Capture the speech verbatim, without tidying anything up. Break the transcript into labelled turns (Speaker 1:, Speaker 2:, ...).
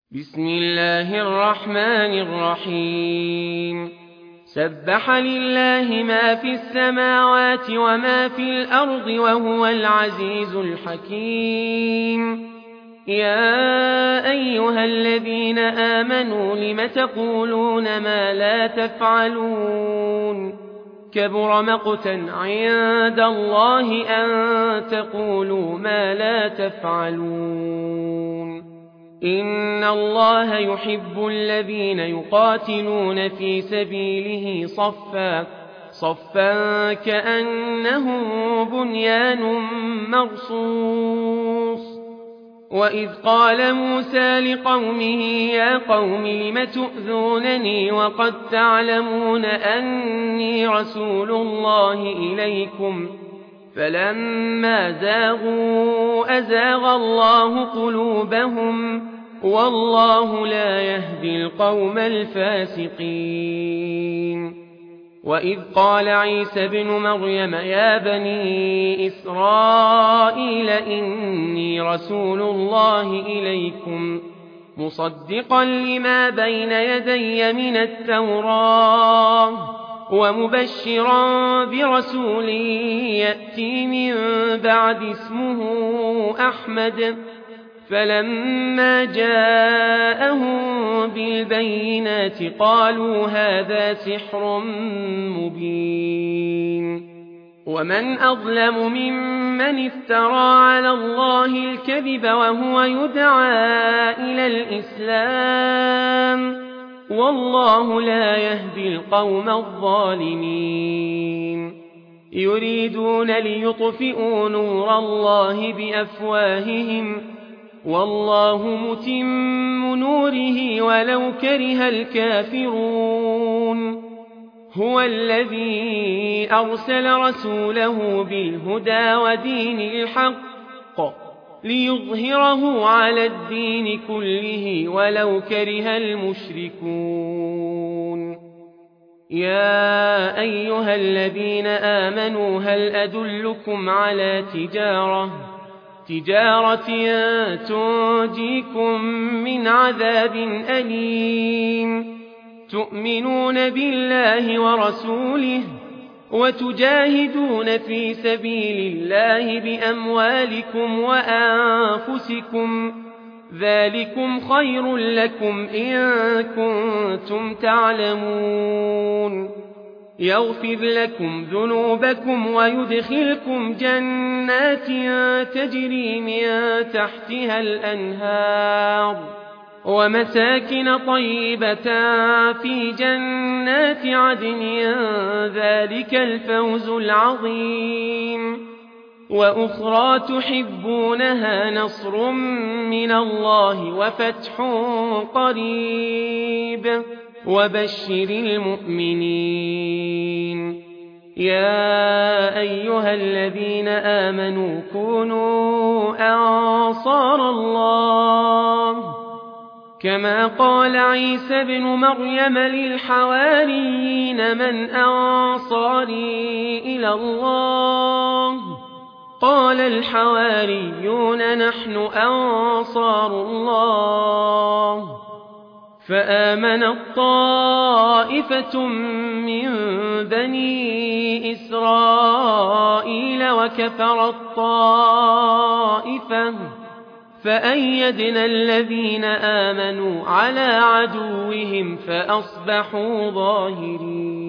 Speaker 1: بسم الله الرحمن الرحيم سبح لله ما في السماوات وما في الأرض وهو العزيز الحكيم. يا أيها الذين آمنوا لم تقولون ما لا تفعلون كبر مقتا عند الله أن تقولوا ما لا تفعلون. إن الله يحب الذين يقاتلون في سبيله صفا صفا كأنهم بنيان مرصوص. وإذ قال موسى لقومه يا قوم لم تؤذونني وقد تعلمون أني رسول الله إليكم فلما زاغوا أزاغ الله قلوبهم والله لا يهدي القوم الفاسقين. وإذ قال عيسى بن مريم يا بني إسرائيل إني رسول الله إليكم مصدقا لما بين يدي من التوراة ومبشرا برسول يأتي من بعد اسمه أحمد. فلما جاءهم بالبينات قالوا هذا سحر مبين. ومن أظلم ممن افترى على الله الكذب وهو يدعى إلى الإسلام والله لا يهدي القوم الظالمين. يريدون ليطفئوا نور الله بأفواههم والله متم نوره ولو كره الكافرون. هو الذي أرسل رسوله بالهدى ودين الحق ليظهره على الدين كله ولو كره المشركون. يا أيها الذين آمنوا هل أدلكم على تجارة تجارة تنجيكم من عذاب أليم تؤمنون بالله ورسوله وتجاهدون في سبيل الله بأموالكم وأنفسكم ذلكم خير لكم إن كنتم تعلمون. يغفر لكم ذنوبكم ويدخلكم جنات تجري من تحتها الأنهار ومساكن طيبة في جنات عدن ذلك الفوز العظيم. وأخرى تحبونها نصر من الله وفتح قريب وبشر المؤمنين. يا أيها الذين آمنوا كونوا أنصار الله كما قال عيسى بن مريم للحواريين من أنصاري إلى الله قال الحواريون نحن أنصار الله. فآمنت طائفة من بني إسرائيل وكفرت طائفة فأيدنا الذين آمنوا على عدوهم فأصبحوا ظاهرين.